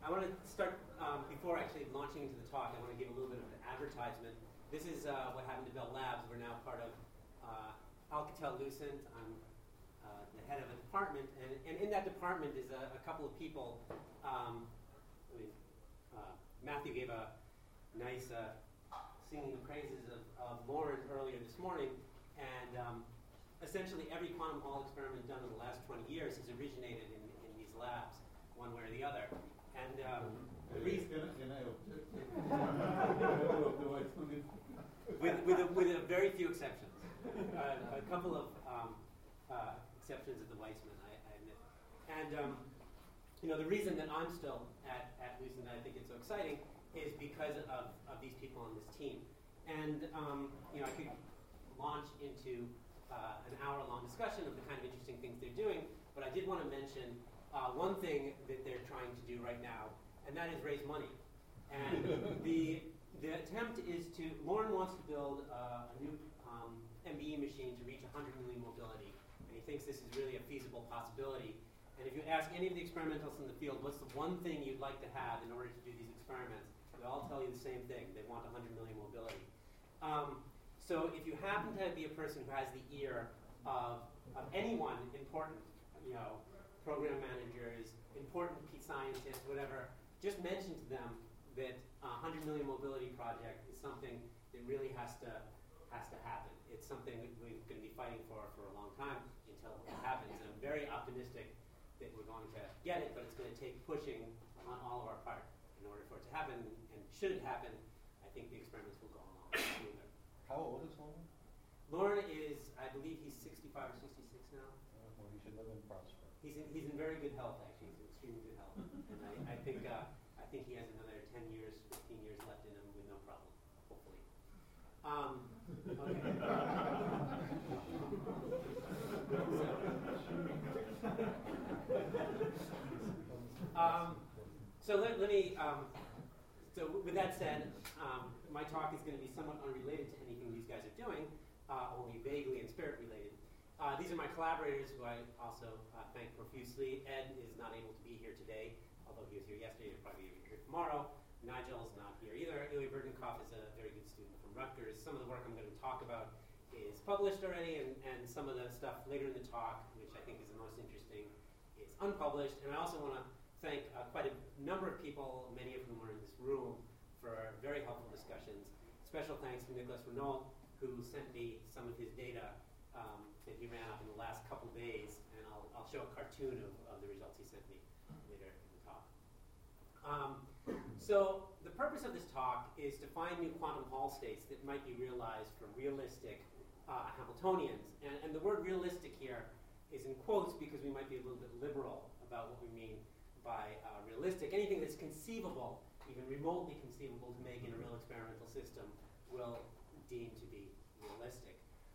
I want to start, before actually launching into the talk, I want to give a little bit of an advertisement. This is what happened to Bell Labs. We're now part of Alcatel-Lucent. I'm the head of a department, and in that department is a couple of people. Matthew gave a nice singing the praises of Lauren earlier this morning, and essentially every quantum Hall experiment done in the last 20 years has originated in these labs, one way or the other. And the reason with a very few exceptions, a couple of exceptions at the Weizmann, I admit. And the reason that I'm still at Lucent, and I think it's so exciting, is because of these people on this team. And I could launch into an hour-long discussion of the kind of interesting things they're doing, but I did want to mention one thing that they're trying to do right now, and that is raise money. And the attempt is Lauren wants to build a new MBE machine to reach 100 million mobility, and he thinks this is really a feasible possibility. And if you ask any of the experimentalists in the field, what's the one thing you'd like to have in order to do these experiments, they all tell you the same thing. They want 100 million mobility. So if you happen to be a person who has the ear of anyone important, program managers, important scientists, whatever, just mention to them that 100 million mobility project is something that really has to happen. It's something that we're going to be fighting for a long time until it happens. And I'm very optimistic that we're going to get it, but it's going to take pushing on all of our part in order for it to happen. And should it happen, I think the experiments will go along smoother. How old is Lauren? Lauren is, I believe he's 65 or 66 now. Well, he should live and prosper. He's in very good health, actually. He's in extremely good health. And I think he has another 10 years, 15 years left in him with no problem, hopefully. Okay. So let me, so with that said, my talk is going to be somewhat unrelated to anything these guys are doing, only vaguely and spirit related. These are my collaborators who I also thank profusely. Ed is not able to be here today, although he was here yesterday. He'll probably be here tomorrow. Nigel's not here either. Ilya Burdenkopf is a very good student from Rutgers. Some of the work I'm going to talk about is published already, and some of the stuff later in the talk, which I think is the most interesting, is unpublished. And I also want to thank quite a number of people, many of whom are in this room, for very helpful discussions. Special thanks to Nicholas Renault, who sent me some of his data that he ran up in the last couple days, and I'll show a cartoon of the results he sent me later in the talk. So the purpose of this talk is to find new quantum Hall states that might be realized from realistic Hamiltonians. And the word realistic here is in quotes because we might be a little bit liberal about what we mean by realistic. Anything that's conceivable, even remotely conceivable to make in a real experimental system, will deem to be realistic.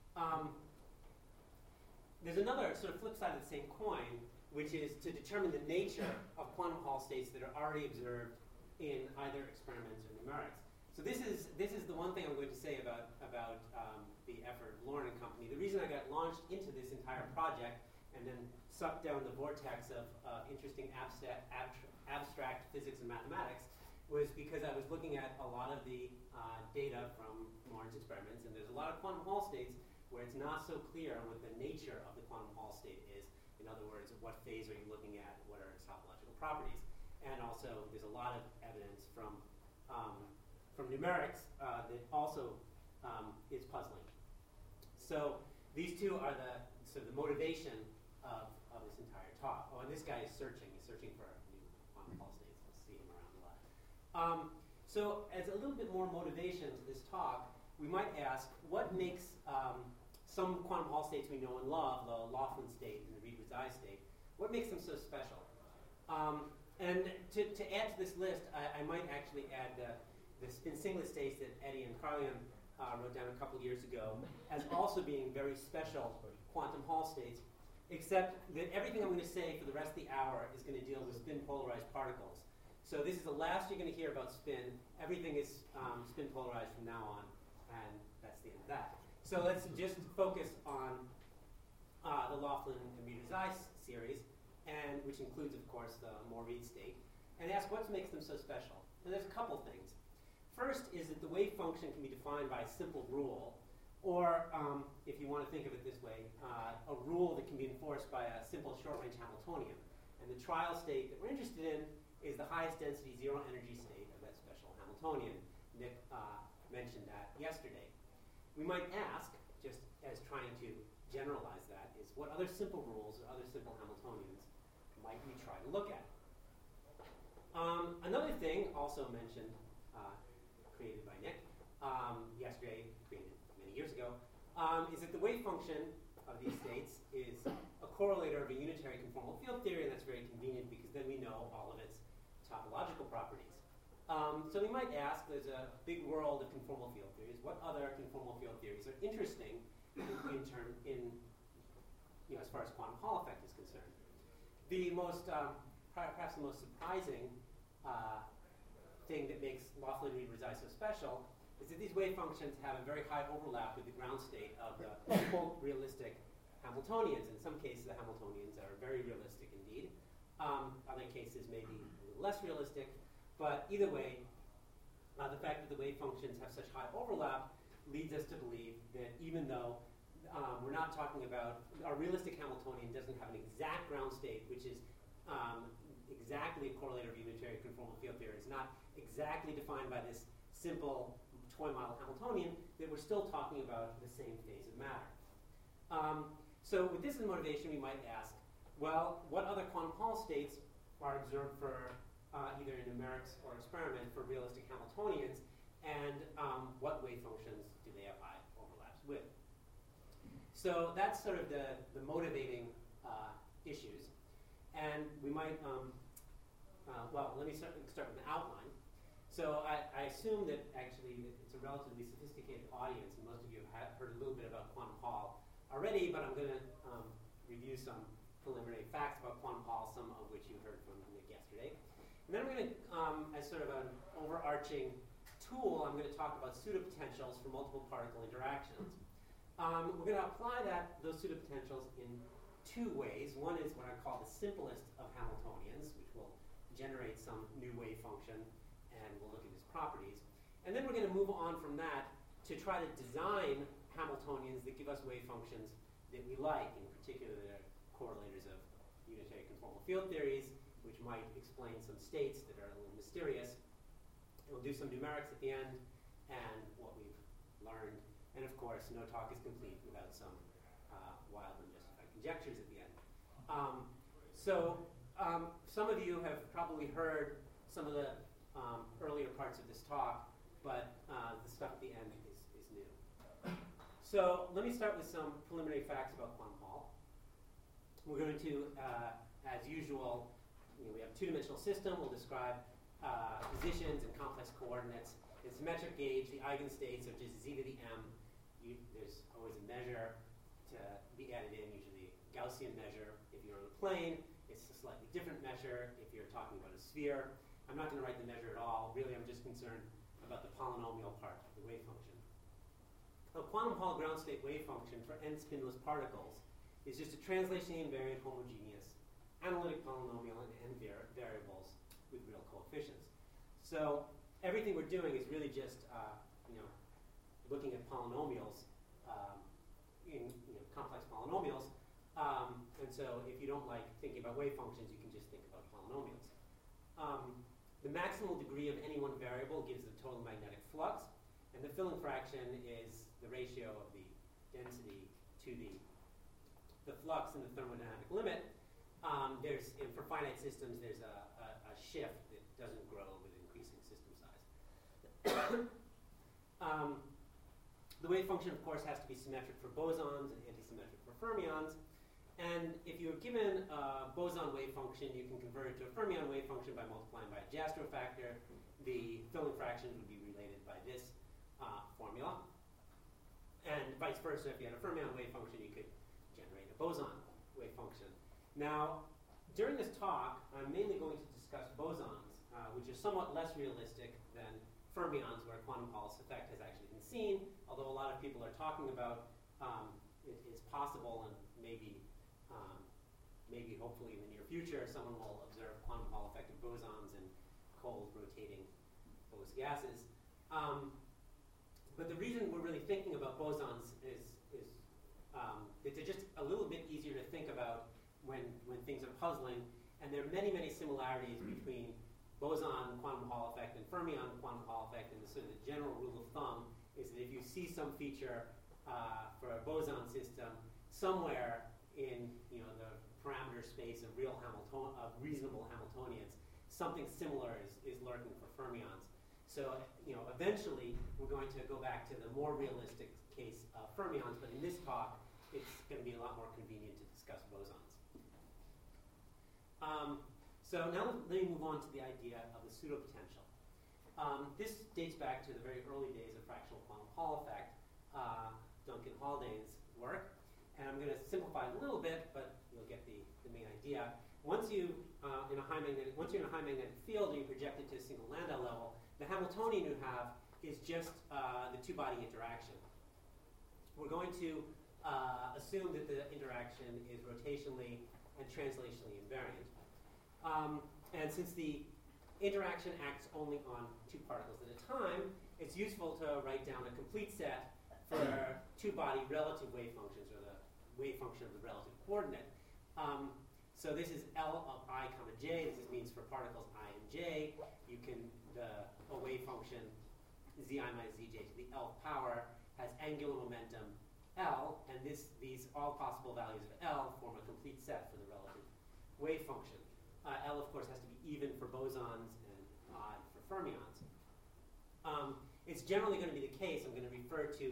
There's another sort of flip side of the same coin, which is to determine the nature of quantum Hall states that are already observed in either experiments or numerics. So this is the one thing I'm going to say about the effort of Lauren and company. The reason I got launched into this entire project and then sucked down the vortex of interesting abstract physics and mathematics was because I was looking at a lot of the data from Lauren's experiments, and there's a lot of quantum Hall states where it's not so clear what the nature of the quantum Hall state is. In other words, what phase are you looking at? What are its topological properties? And also, there's a lot of evidence from numerics that also is puzzling. So these two are the motivation of this entire talk. Oh, and this guy is searching. He's searching for new quantum Hall states. We'll see him around a lot. So as a little bit more motivation to this talk, we might ask, what makes some quantum Hall states we know and love, the Laughlin state and the Reed-Rezai state, what makes them so special? And to add to this list, I might actually add the spin singlet states that Eddie and Carlian wrote down a couple years ago as also being very special quantum Hall states, except that everything I'm going to say for the rest of the hour is going to deal with spin polarized particles. So this is the last you're going to hear about spin. Everything is spin polarized from now on, and that's the end of that. So let's just focus on the Laughlin and Reed-Rezai series, and which includes, of course, the Moore-Reed state. and ask what makes them so special. And there's a couple things. First is that the wave function can be defined by a simple rule, or if you want to think of it this way, a rule that can be enforced by a simple short-range Hamiltonian. And the trial state that we're interested in is the highest density zero energy state of that special Hamiltonian. Nick mentioned that yesterday. We might ask, just as trying to generalize that, is what other simple rules or other simple Hamiltonians might we try to look at? Another thing also mentioned, created by Nick yesterday, created many years ago, is that the wave function of these states is a correlator of a unitary conformal field theory, and that's very convenient because then we know all of its topological properties. So we might ask, there's a big world of conformal field theories. What other conformal field theories are interesting as far as quantum Hall effect is concerned? The most, perhaps the most surprising thing that makes Laughlin-Reed-Rezai so special is that these wave functions have a very high overlap with the ground state of the quote realistic Hamiltonians. In some cases, the Hamiltonians are very realistic indeed. Other cases may be a little less realistic. But either way, the fact that the wave functions have such high overlap leads us to believe that even though we're not talking about, our realistic Hamiltonian doesn't have an exact ground state, which is exactly a correlator of unitary conformal field theory. It's not exactly defined by this simple toy model Hamiltonian, that we're still talking about the same phase of matter. So with this as motivation, we might ask, well, what other quantum Hall states are observed for either in numerics or experiment for realistic Hamiltonians, and what wave functions do they have high overlaps with? So that's sort of the motivating issues. And we might, well, let me start with an outline. So I assume that actually it's a relatively sophisticated audience, and most of you have heard a little bit about quantum Hall already, but I'm going to review some preliminary facts about quantum Hall, some of which you heard from Nick yesterday. And then I'm going to, as sort of an overarching tool, I'm going to talk about pseudopotentials for multiple particle interactions. We're going to apply those pseudopotentials in two ways. One is what I call the simplest of Hamiltonians, which will generate some new wave function, and we'll look at its properties. And then we're going to move on from that to try to design Hamiltonians that give us wave functions that we like, in particular the correlators of unitary conformal field theories, which might explain some states that are a little mysterious. And we'll do some numerics at the end, and what we've learned. And of course, no talk is complete without some wild and justified conjectures at the end. Some of you have probably heard some of the earlier parts of this talk, but the stuff at the end is new. So let me start with some preliminary facts about quantum Hall. We're going to, as usual, we have a two-dimensional system. We'll describe positions and complex coordinates. In symmetric gauge, the eigenstates are just z to the m. There's always a measure to be added in, usually a Gaussian measure. If you're on a plane, it's a slightly different measure. If you're talking about a sphere, I'm not going to write the measure at all. Really, I'm just concerned about the polynomial part of the wave function. A quantum Hall ground state wave function for n spinless particles is just a translation invariant homogeneous analytic polynomial in n variables with real coefficients. So everything we're doing is really just looking at polynomials in complex polynomials. And so if you don't like thinking about wave functions, you can just think about polynomials. The maximal degree of any one variable gives the total magnetic flux, and the filling fraction is the ratio of the density to the flux in the thermodynamic limit. For finite systems, there's a shift that doesn't grow with increasing system size. The wave function, of course, has to be symmetric for bosons and antisymmetric for fermions. And if you're given a boson wave function, you can convert it to a fermion wave function by multiplying by a Jastrow factor. The filling fractions would be related by this formula. And vice versa, if you had a fermion wave function, you could generate a boson wave function. Now, during this talk, I'm mainly going to discuss bosons, which are somewhat less realistic than fermions, where quantum Hall's effect has actually been seen, although a lot of people are talking about it is possible and maybe maybe hopefully in the near future, someone will observe quantum Hall effect of bosons and cold rotating Bose gases. But the reason we're really thinking about bosons is that they're just a little bit easier to think about when things are puzzling. And there are many, many similarities between boson quantum Hall effect and fermion quantum Hall effect. And the sort of the general rule of thumb is that if you see some feature for a boson system somewhere in the parameter space of reasonable Hamiltonians, something similar is lurking for fermions. So eventually we're going to go back to the more realistic case of fermions, but in this talk it's going to be a lot more convenient to discuss bosons. So now let me move on to the idea of the pseudopotential. This dates back to the very early days of fractional quantum Hall effect, Duncan Haldane's work, and I'm going to simplify it a little bit, but you'll get the main idea. Once you're in a high magnetic field and you project it to a single Landau level, the Hamiltonian you have is just the two-body interaction. We're going to assume that the interaction is rotationally and translationally invariant. And since the interaction acts only on two particles at a time, it's useful to write down a complete set for two-body relative wave functions, or the wave function of the relative coordinate. So this is L of I comma j. This means for particles I and j, you can, a wave function zi minus zj to the Lth power has angular momentum L, and these all possible values of L form a complete set for the relative wave function. L, of course, has to be even for bosons and odd for fermions. It's generally going to be the case, I'm going to refer to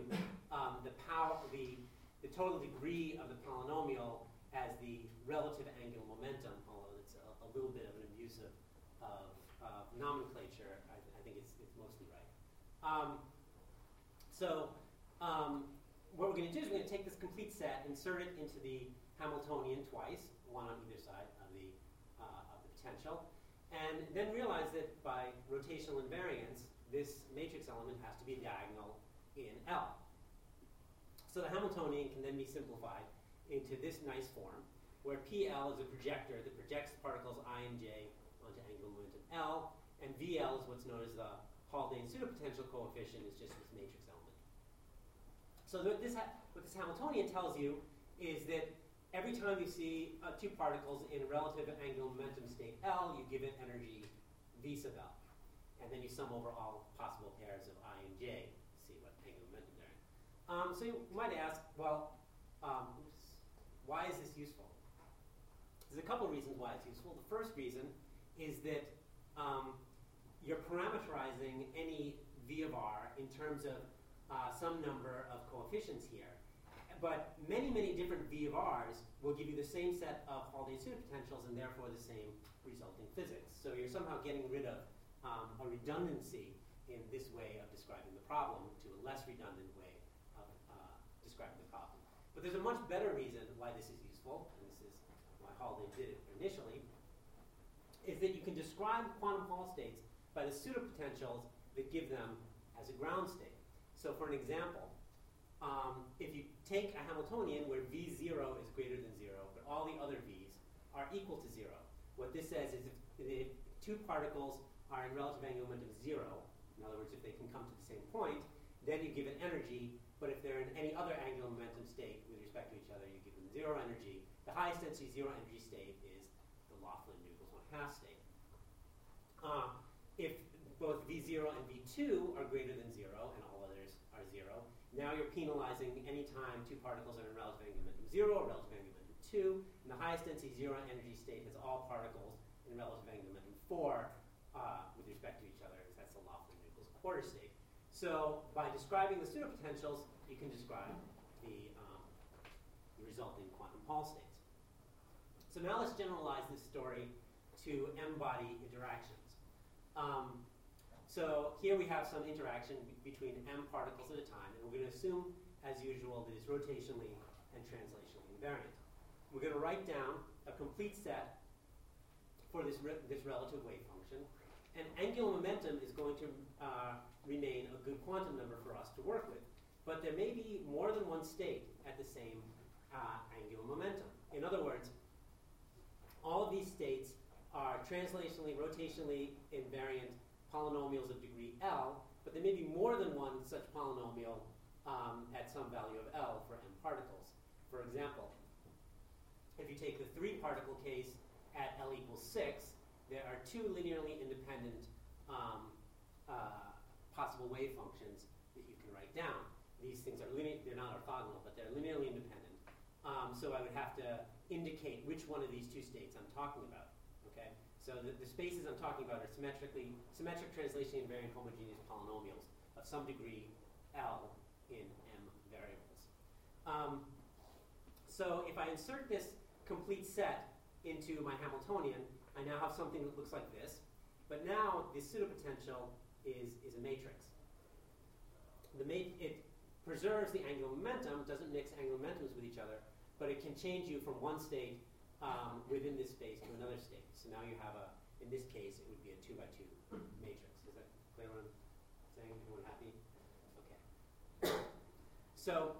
the total degree of the polynomial as the relative angular momentum, although it's a little bit of an abuse of nomenclature. I think it's mostly right. What we're going to do is we're going to take this complete set, insert it into the Hamiltonian twice, one on either side of the potential, and then realize that by rotational invariance, this matrix element has to be diagonal in L. So the Hamiltonian can then be simplified into this nice form, where PL is a projector that projects the particles I and j onto angular momentum L, and VL is what's known as the Haldane pseudopotential coefficient, is just this matrix element. So what this Hamiltonian tells you is that every time you see two particles in relative angular momentum state L, you give it energy V sub L. And then you sum over all possible pairs of I and j to see what angular momentum they're in. So you might ask, well, why is this useful? There's a couple of reasons why it's useful. The first reason is that you're parameterizing any V of R in terms of some number of coefficients here. But many, many different V of R's will give you the same set of Haldane pseudopotentials and therefore the same resulting physics. So you're somehow getting rid of a redundancy in this way of describing the problem to a less redundant way of describing the problem. But there's a much better reason why this is useful, and this is why Haldane did it initially, is that you can describe quantum Hall states by the pseudopotentials that give them as a ground state. So for an example, if you take a Hamiltonian where V0 is greater than 0, but all the other V's are equal to 0, what this says is if two particles are in relative angular momentum 0, in other words, if they can come to the same point, then you give it energy, but if they're in any other angular momentum state with respect to each other, you give them 0 energy. The highest density 0 energy state is the Laughlin-Nichols 1/2 state. If both V0 and V2 are greater than 0, and all others are 0, now you're penalizing any time two particles are in relative angular momentum 0 or relative angular momentum 2, and the highest density 0 energy state has all particles in relative angular momentum 4 with respect to each other. That's the Laughlin-Nichols quarter state. So by describing the pseudopotentials, you can describe the resulting quantum Hall states. So now let's generalize this story to M-body interactions. So here we have some interaction between M particles at a time, and we're going to assume, as usual, that it's rotationally and translationally invariant. We're going to write down a complete set for this relative wave function, and angular momentum is going to remain a good quantum number for us to work with. But there may be more than one state at the same angular momentum. In other words, All of these states are translationally, rotationally invariant polynomials of degree L, but there may be more than one such polynomial at some value of L for m particles. For example, if you take the 3-particle case at L equals 6, there are 2 linearly independent possible wave functions that you can write down. These things are they're not orthogonal, but they're linearly independent. So I would have to indicate which one of these 2 states I'm talking about. Okay? So the spaces I'm talking about are symmetric translation invariant homogeneous polynomials of some degree L in m variables. So if I insert this complete set into my Hamiltonian, I now have something that looks like this. But now this pseudopotential is a matrix. It preserves the angular momentum, doesn't mix angular momentums with each other, but it can change you from one state within this space to another state. So now you have in this case, it would be a 2x2 matrix. Is that clear what I'm saying? Everyone happy? Okay. So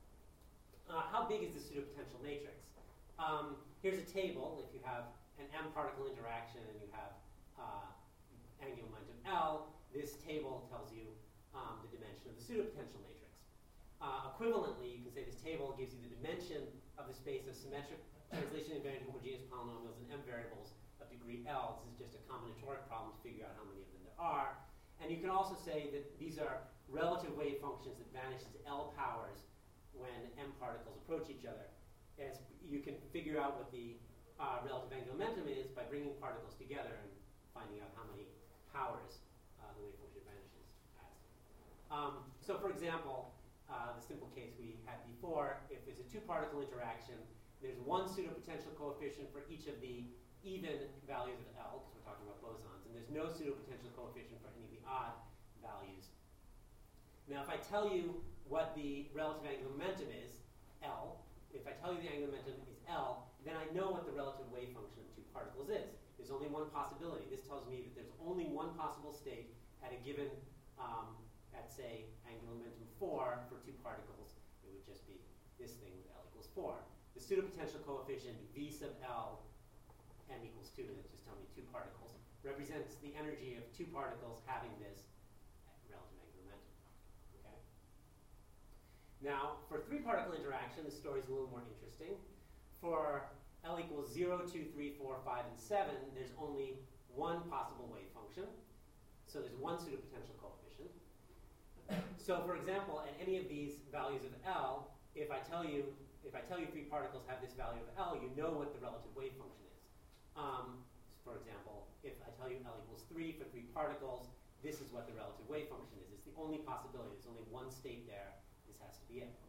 how big is the pseudopotential matrix? Here's a table. If you have an m particle interaction and you have angular momentum L, this table tells you the dimension of the pseudopotential matrix. Equivalently, you can say this table gives you the dimension of the space of symmetric translation invariant homogeneous polynomials and m variables of degree L. This is just a combinatoric problem to figure out how many of them there are. And you can also say that these are relative wave functions that vanish as L powers when m particles approach each other. As you can figure out what the relative angular momentum is by bringing particles together and finding out how many powers the wave function vanishes as. So for example, the simple case we had before, if there's a 2-particle interaction, there's one pseudopotential coefficient for each of the even values of L, because we're talking about bosons, and there's no pseudopotential coefficient for any of the odd values. Now if I tell you what the relative angular momentum is, L, if I tell you the angular momentum is L, then I know what the relative wave function of 2 particles is. There's only one possibility. This tells me that there's only one possible state at a given, at say, angular momentum 4 for 2 particles. It would just be this thing with L equals 4. The pseudopotential coefficient V sub L, m equals 2, that's just telling me 2 particles, represents the energy of 2 particles having this relative angular momentum. Okay? Now, for 3-particle interaction, the story is a little more interesting. For L equals 0, 2, 3, 4, 5, and 7, there's only one possible wave function. So there's one pseudopotential coefficient. So for example, at any of these values of L, if I tell you 3 particles have this value of L, you know what the relative wave function is. For example, if I tell you L equals 3 for 3 particles, this is what the relative wave function is. It's the only possibility. There's only one state there. This has to be it.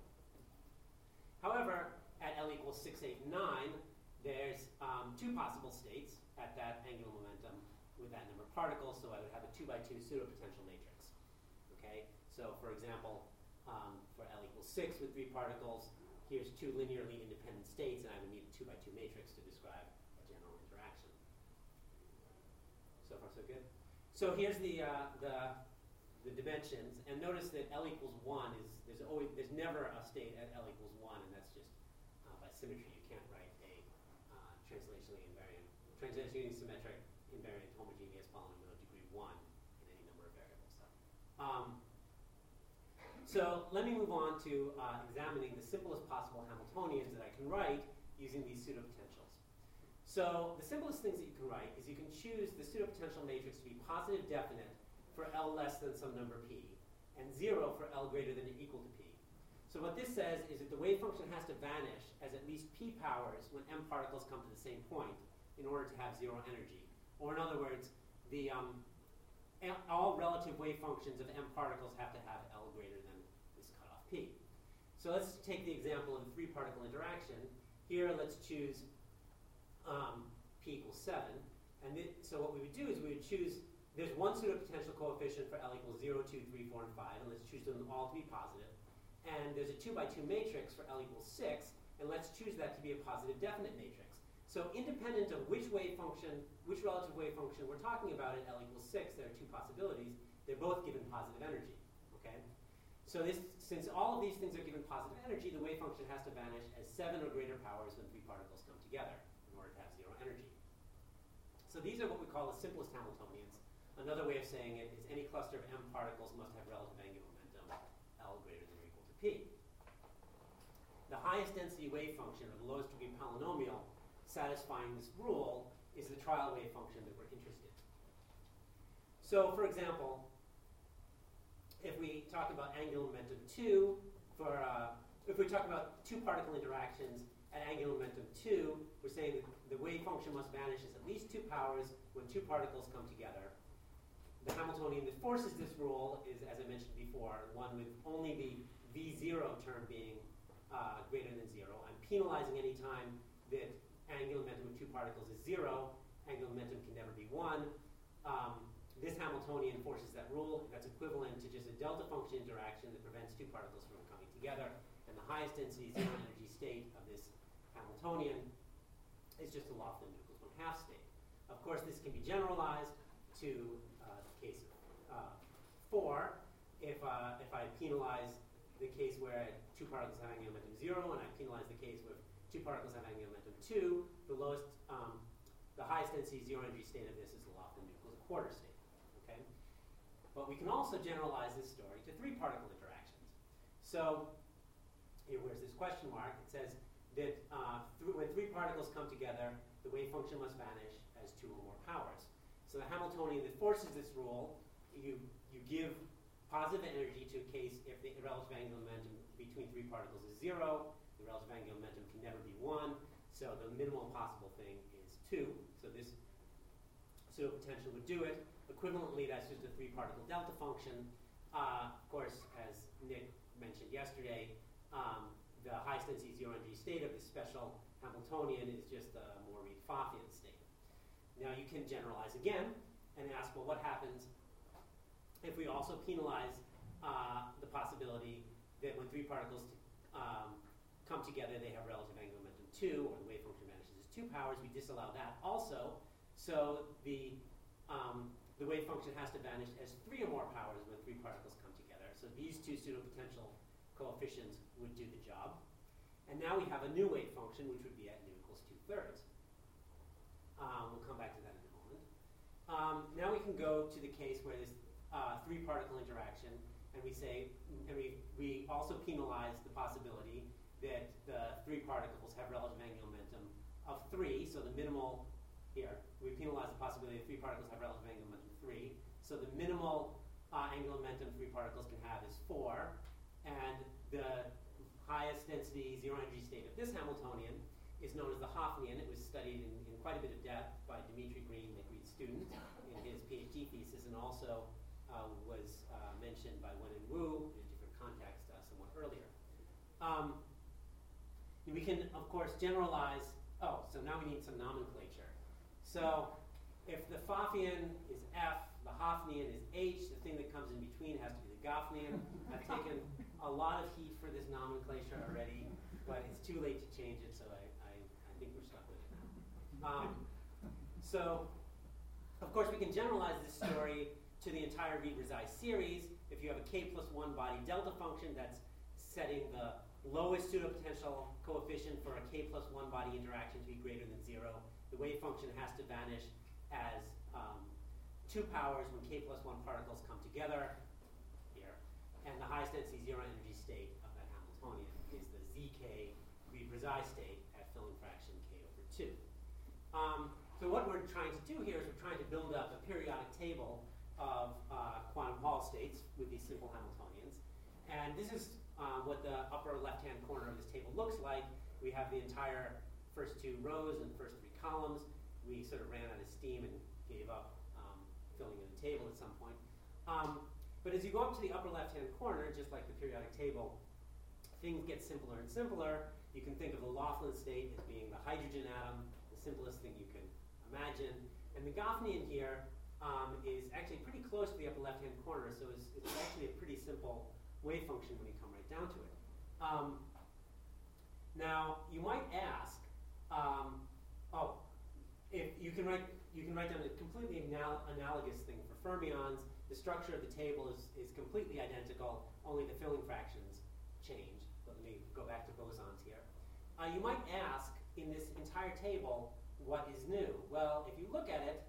However, at L equals 6, 8, 9, there's 2 possible states at that angular momentum with that number of particles, so I would have a 2x2 pseudopotential matrix. Okay? So for example, for L equals 6 with 3 particles, here's 2 linearly independent states, and I would need a 2x2 matrix to describe a general interaction. So far, so good? So here's the dimensions, and notice that L equals 1 is, there's never a state at L equals 1, and that's just by symmetry. You can't write a translationally symmetric invariant homogeneous polynomial of degree 1 in any number of variables. So let me move on to examining the simplest possible Hamiltonians that I can write using these pseudopotentials. So the simplest things that you can write is you can choose the pseudopotential matrix to be positive definite for L less than some number p, and 0 for L greater than or equal to p. So what this says is that the wave function has to vanish as at least p powers when m particles come to the same point in order to have 0 energy. Or in other words, all relative wave functions of m particles have to have L greater than this cutoff p. So let's take the example of a 3-particle interaction. Here, let's choose p equals 7. And so what we would do is we would choose, there's one pseudopotential coefficient for L equals 0, 2, 3, 4, and 5, and let's choose them all to be positive. And there's a 2x2 matrix for L equals 6, and let's choose that to be a positive definite matrix. So independent of which relative wave function we're talking about at L equals 6, there are 2 possibilities. They're both given positive energy. Okay? So since all of these things are given positive energy, the wave function has to vanish as 7 or greater powers when 3 particles come together in order to have 0 energy. So these are what we call the simplest Hamiltonians. Another way of saying it is any cluster of m particles must have relative angular momentum L greater than or equal to p. The highest density wave function, or the lowest degree polynomial, satisfying this rule is the trial wave function that we're interested in. So, for example, if we talk about angular momentum 2, if we talk about two particle interactions at angular momentum 2, we're saying that the wave function must vanish as at least 2 powers when two particles come together. The Hamiltonian that forces this rule is, as I mentioned before, one with only the V0 term being greater than 0. I'm penalizing any time that angular momentum of two particles is 0. Angular momentum can never be 1. This Hamiltonian forces that rule. That's equivalent to just a delta function interaction that prevents two particles from coming together. And the highest density zero energy state of this Hamiltonian is just a Laughlin equals 1/2 state. Of course, this can be generalized to the case of 4. If I penalize the case where two particles have angular momentum 0, and I penalize the case where two particles have angular momentum 2, the highest density zero energy state of this is the Laughlin equals 1/4 state. Okay? But we can also generalize this story to 3 particle interactions. So here, where's this question mark? It says that when 3 particles come together, the wave function must vanish as 2 or more powers. So the Hamiltonian that forces this rule, you give positive energy to a case if the relative angular momentum between 3 particles is 0. The relative angular momentum can never be 1. So the minimal possible thing is 2. So this pseudopotential would do it. Equivalently, that's just a 3-particle delta function. Of course, as Nick mentioned yesterday, the highest density zero energy state of this special Hamiltonian is just a more Reed-Pfaffian state. Now you can generalize again and ask, well, what happens if we also penalize the possibility that when 3 particles come together, they have relative angular momentum 2, or the wave function vanishes as 2 powers? We disallow that also. So the wave function has to vanish as 3 or more powers when 3 particles come together. So these 2 pseudopotential coefficients would do the job. And now we have a new wave function, which would be at nu equals 2/3. We'll come back to that in a moment. Now we can go to the case where there's 3-particle interaction, and we say, and we also penalize the possibility that the 3 particles have relative angular momentum of 3. So the minimal here, we penalize the possibility that 3 particles have relative angular momentum 3. So the minimal angular momentum 3 particles can have is 4, and the highest density zero energy state of this Hamiltonian is known as the Hofnian. It was studied in quite a bit of depth by Dimitri Green, the Greek student, in his PhD thesis, and also was mentioned by Wen and Wu in a different context somewhat earlier. We can, of course, generalize. So now we need some nomenclature. So if the Pfaffian is F, the Hofnian is H, the thing that comes in between has to be the Goffnian. I've taken a lot of heat for this nomenclature already, but it's too late to change it, so I think we're stuck with it. So, of course, we can generalize this story to the entire Reed-Rezai series. If you have a k+1 body delta function, that's setting the lowest pseudopotential coefficient for a k+1 body interaction to be greater than 0. The wave function has to vanish as 2 powers when k+1 particles come together here. And the highest density zero energy state of that Hamiltonian is the zk Reed-Rezai state at filling fraction k/2. So what we're trying to do here is we're trying to build up a periodic table of quantum Hall states with these simple Hamiltonians. And this is what the upper left-hand corner of this table looks like. We have the entire first 2 rows and first 3 columns. We sort of ran out of steam and gave up filling in the table at some point. But as you go up to the upper left-hand corner, just like the periodic table, things get simpler and simpler. You can think of the Laughlin state as being the hydrogen atom, the simplest thing you can imagine. And the Goffnian here is actually pretty close to the upper left-hand corner, so it's actually a pretty simple wave function when you come right down to it. Now, you might ask, if you can write down a completely analogous thing for fermions. The structure of the table is completely identical, only the filling fractions change. But let me go back to bosons here. You might ask, in this entire table, what is new? Well, if you look at it,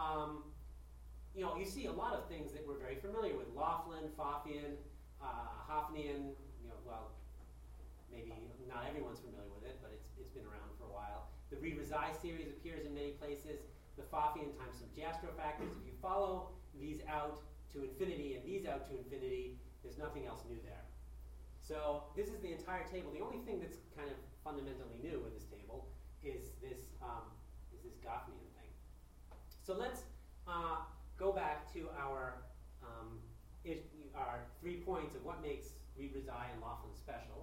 you see a lot of things that we're very familiar with. Laughlin, Pfaffian, Hoffnian, maybe not everyone's familiar with it, but it's been around for a while. The Reed-Rezai series appears in many places. The Pfaffian times some Jastrow factors. If you follow these out to infinity and these out to infinity, there's nothing else new there. So this is the entire table. The only thing that's kind of fundamentally new in this table is this Goffnian thing. So let's go back to our 3 points of what makes Reed-Rezai and Laughlin special.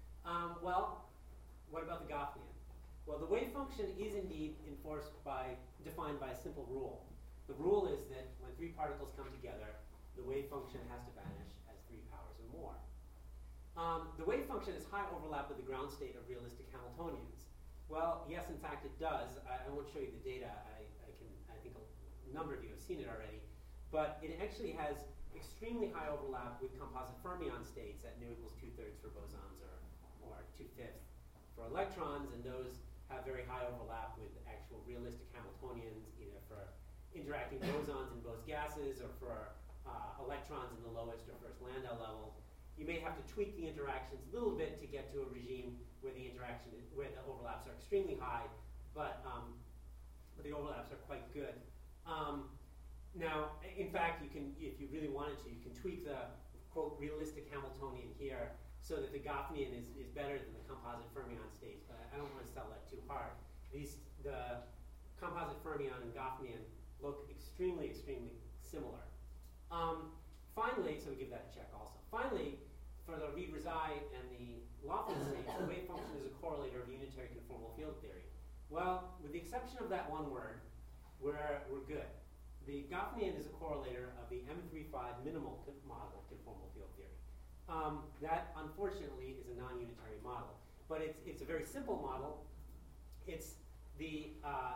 What about the Goffnian? Well, the wave function is indeed defined by a simple rule. The rule is that when 3 particles come together, the wave function has to vanish as 3 powers or more. The wave function has high overlap with the ground state of realistic Hamiltonians. Well, yes, in fact, it does. I won't show you the data. I think a number of you have seen it already. But it actually has extremely high overlap with composite fermion states at nu equals 2/3 for bosons or 2/5 for electrons, and those have very high overlap with actual realistic Hamiltonians, either for interacting bosons in both gases or for electrons in the lowest or first Landau levels. You may have to tweak the interactions a little bit to get to a regime where the overlaps are extremely high, but the overlaps are quite good. Now, in fact, you can, if you really wanted to, you can tweak the quote realistic Hamiltonian here so that the Goffnian is better than the composite fermion states, but I don't want to sell that too hard. The composite fermion and Goffnian look extremely, extremely similar. Finally, so we give that a check also. Finally, for the Reed-Rezai and the Laughlin states, the wave function is a correlator of unitary conformal field theory. Well, with the exception of that one word, we're good. The Goffnian is a correlator of the M35 minimal model conformal field theory. That, unfortunately, is a non-unitary model. But it's a very simple model. It's the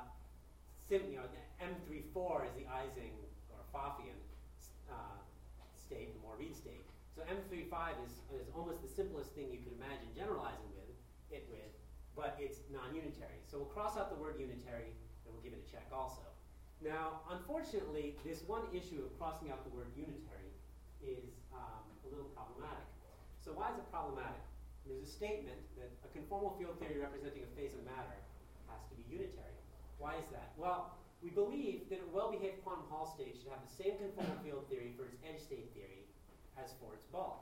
M34 is the Ising or Pfaffian state, the Moore-Reed state. So M35 is almost the simplest thing you could imagine generalizing with, but it's non-unitary. So we'll cross out the word unitary, and we'll give it a check also. Now, unfortunately, this one issue of crossing out the word unitary is a little problematic. So why is it problematic? There's a statement that a conformal field theory representing a phase of matter has to be unitary. Why is that? Well, we believe that a well-behaved quantum Hall state should have the same conformal field theory for its edge state theory as for its bulk.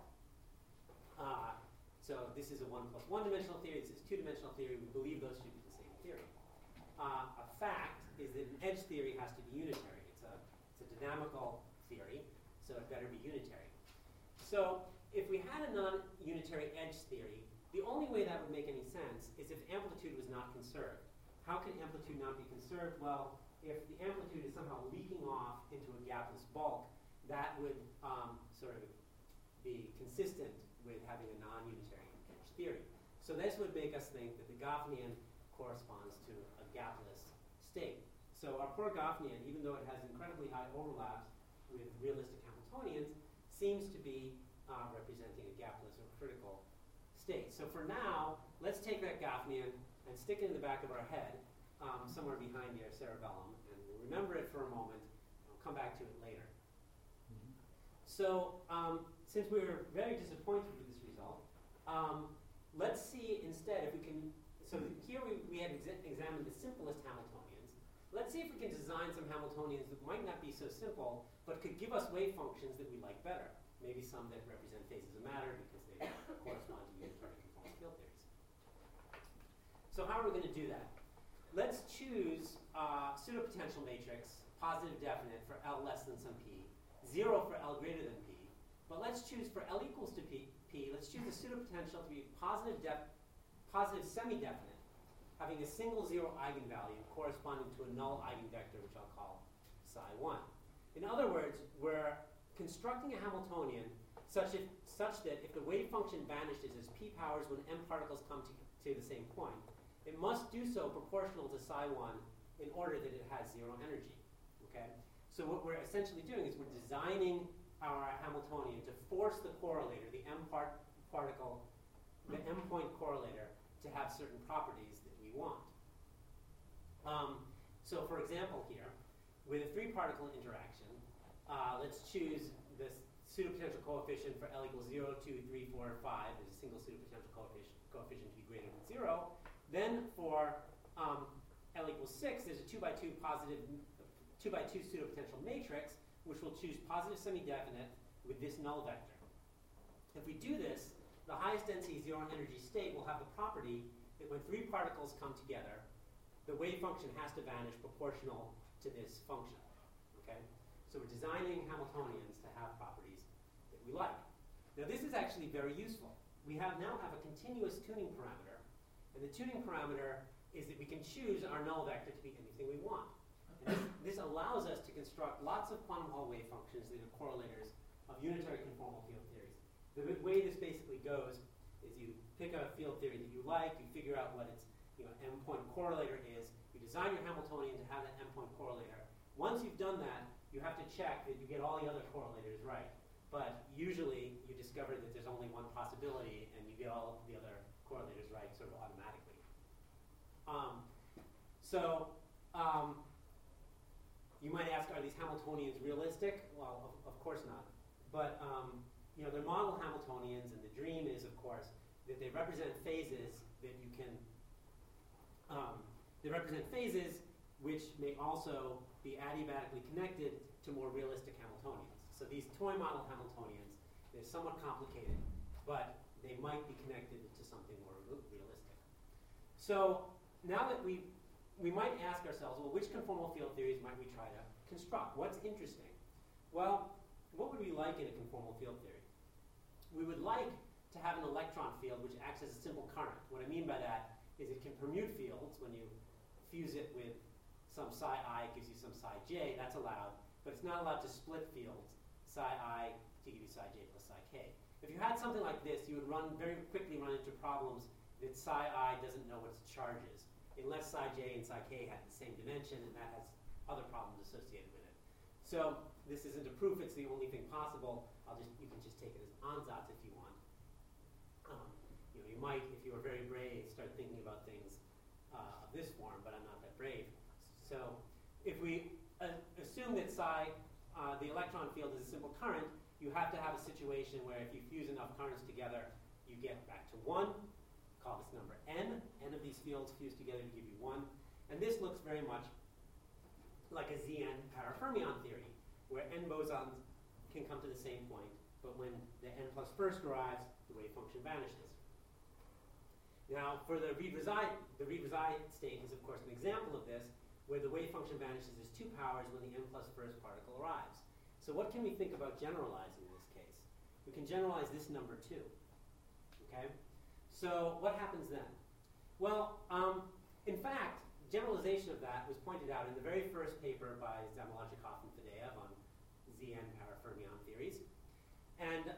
So this is a 1 + 1 dimensional theory, this is 2-dimensional theory. We believe those should be the same theory. A fact is that an edge theory has to be unitary. It's a dynamical theory, so it better be unitary. So if we had a non-unitary edge theory, the only way that would make any sense is if amplitude was not conserved. How can amplitude not be conserved? Well, if the amplitude is somehow leaking off into a gapless bulk, that would sort of be consistent with having a non-unitary edge theory. So this would make us think that the Goffnian corresponds to a gapless state. So our poor Goffnian, even though it has incredibly high overlaps with realistic Hamiltonians, seems to be representing a gapless or critical state. So for now, let's take that Goffnian and stick it in the back of our head, somewhere behind the cerebellum, and we'll remember it for a moment, and we'll come back to it later. So since we were very disappointed with this result, let's see instead if we can, so here we had examined the simplest Hamiltonians. Let's see if we can design some Hamiltonians that might not be so simple, but could give us wave functions that we like better. Maybe some that represent phases of matter because they correspond to unitary conformal field theories. So how are we going to do that? Let's choose pseudopotential matrix, positive definite for L less than some p, 0 for L greater than p. But let's choose for L equals to p, let's choose the pseudopotential to be positive semi-definite, having a single 0 eigenvalue corresponding to a null eigenvector, which I'll call psi1. In other words, we're constructing a Hamiltonian such that if the wave function vanishes as p powers when m particles come to the same point, it must do so proportional to psi1 in order that it has 0 energy. Okay? So what we're essentially doing is we're designing our Hamiltonian to force the correlator, the m point correlator, to have certain properties that we want. So for example here, with a three-particle interaction, let's choose this pseudopotential coefficient for L equals 0, 2, 3, 4, 5. There's a single pseudopotential coefficient to be greater than 0. Then for L equals 6, there's a 2 by 2 pseudopotential matrix, which will choose positive semi-definite with this null vector. If we do this, the highest density zero energy state will have the property that when three particles come together, the wave function has to vanish proportional to this function. Okay? So we're designing Hamiltonians to have properties that we like. Now this is actually very useful. We now have a continuous tuning parameter, and the tuning parameter is that we can choose our null vector to be anything we want. And this allows us to construct lots of quantum Hall wave functions that are correlators of unitary conformal field theories. The way this basically goes is you pick a field theory that you like, you figure out what its endpoint correlator is, you design your Hamiltonian to have that endpoint correlator. Once you've done that, you have to check that you get all the other correlators right. But usually you discover that there's only one possibility and you get all the other correlators right sort of automatically. You might ask, are these Hamiltonians realistic? Well, of course not. But they're model Hamiltonians, and the dream is, of course, that they represent phases that you can. They represent phases which may also be adiabatically connected to more realistic Hamiltonians. So these toy model Hamiltonians, they're somewhat complicated, but they might be connected to something more realistic. So now that we might ask ourselves, well, which conformal field theories might we try to construct? What's interesting? Well, what would we like in a conformal field theory? We would like to have an electron field which acts as a simple current. What I mean by that is it can permute fields. When you fuse it with some psi I, it gives you some psi j, that's allowed, but it's not allowed to split fields, psi I to give you psi j plus psi k. If you had something like this, you would very quickly run into problems that psi I doesn't know what its charge is, unless psi j and psi k had the same dimension, and that has other problems associated with it. So this isn't a proof, it's the only thing possible. You can just take it as ansatz if you want. You might, if you were very brave, start thinking about things of this form, but I'm not that brave. So if we assume that psi, the electron field is a simple current, you have to have a situation where if you fuse enough currents together, you get back to 1. Call this number n. N of these fields fuse together to give you 1. And this looks very much like a Zn parafermion theory, where n bosons can come to the same point, but when the n plus first arrives, the wave function vanishes. Now, for the Reed-Rezai state is, of course, an example of this, where the wave function vanishes as 2 powers when the n plus first particle arrives. So what can we think about generalizing in this case? We can generalize this number too. Okay? So what happens then? Well, in fact, generalization of that was pointed out in the very first paper by Zamolodchikov and Fadeev on Zn parafermion theories. And